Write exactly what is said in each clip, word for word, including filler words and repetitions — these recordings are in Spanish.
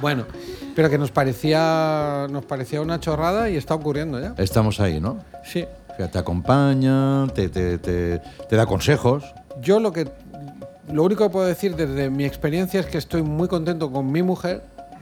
Bueno, pero que nos parecía, nos parecía una chorrada y está ocurriendo ya. Estamos ahí, ¿no? Sí. O sea, te acompaña, te, te, te, te da consejos. Yo lo que lo único que puedo decir desde mi experiencia es que estoy muy contento con mi mujer.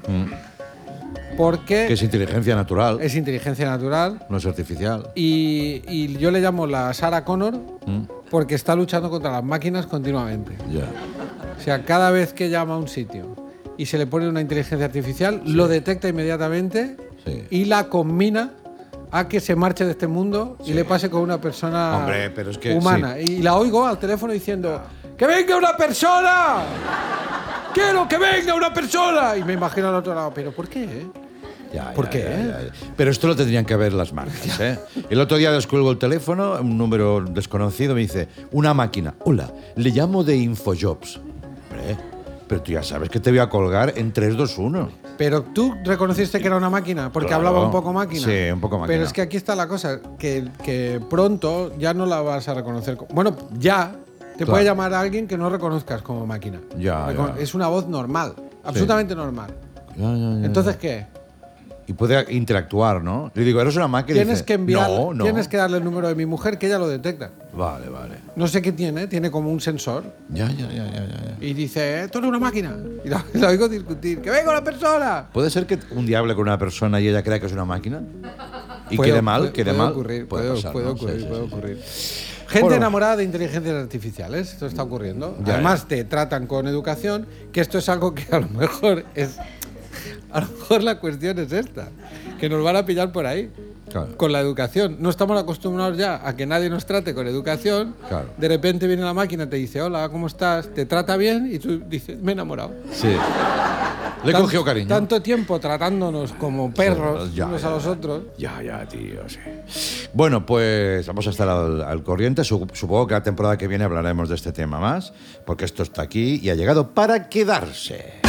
Mm. Porque Que es inteligencia natural. es inteligencia natural. No es artificial. Y, y yo le llamo la Sarah Connor Mm. porque está luchando contra las máquinas continuamente. Ya. O sea, cada vez que llama a un sitio y se le pone una inteligencia artificial, sí. lo detecta inmediatamente sí. y la combina a que se marche de este mundo sí. y le pase con una persona Hombre, pero es que, humana. Sí. Y la oigo al teléfono diciendo, ¡que venga una persona! ¡Quiero que venga una persona! Y me imagino al otro lado, ¿pero por qué? Eh? Ya, ¿Por ya, qué? Ya, eh? ya, ya. Pero esto lo tendrían que ver las marcas. ¿eh? El otro día descuelgo el teléfono, un número desconocido me dice, una máquina. Hola, le llamo de Infojobs. Hombre, pero tú ya sabes que te voy a colgar en tres, dos, uno. Pero tú reconociste que era una máquina, porque claro. hablaba un poco máquina. Sí, un poco máquina. Pero es que aquí está la cosa, que, que pronto ya no la vas a reconocer. Bueno, ya te claro. puede llamar a alguien que no reconozcas como máquina. Ya, Recon- ya. Es una voz normal, absolutamente sí. normal. Ya, ya, ya, Entonces, ya. ¿qué? Y puede interactuar, ¿no? Le digo, ¿eres una máquina? Tienes dice, que enviar, no, no. tienes que darle el número de mi mujer, que ella lo detecta. Vale, vale. No sé qué tiene, tiene como un sensor. Ya, ya, ya, ya, ya. Y dice, esto no es una máquina. Y la, la oigo discutir, ¡que venga una persona! ¿Puede ser que un día hable con una persona y ella crea que es una máquina? ¿Y puede, quede mal? Puede, ¿Quede puede mal? Ocurrir, puede, puede, pasar, puede ¿no? ocurrir, sí, puede sí, sí, ocurrir. Sí. Gente Bueno. enamorada de inteligencias artificiales, esto está ocurriendo. Ya, Además, ya. te tratan con educación, que esto es algo que a lo mejor es... A lo mejor la cuestión es esta, que nos van a pillar por ahí. Claro. Con la educación. No estamos acostumbrados ya a que nadie nos trate con educación. Claro. De repente viene la máquina, te dice, hola, ¿cómo estás? Te trata bien y tú dices, me he enamorado. Sí. Le he Tan- cogido cariño. Tanto tiempo tratándonos como perros Sí, ya, unos ya, a los otros. Ya, ya, tío, sí. Bueno, pues vamos a estar al, al corriente. Su- Supongo que la temporada que viene hablaremos de este tema más, porque esto está aquí y ha llegado para quedarse.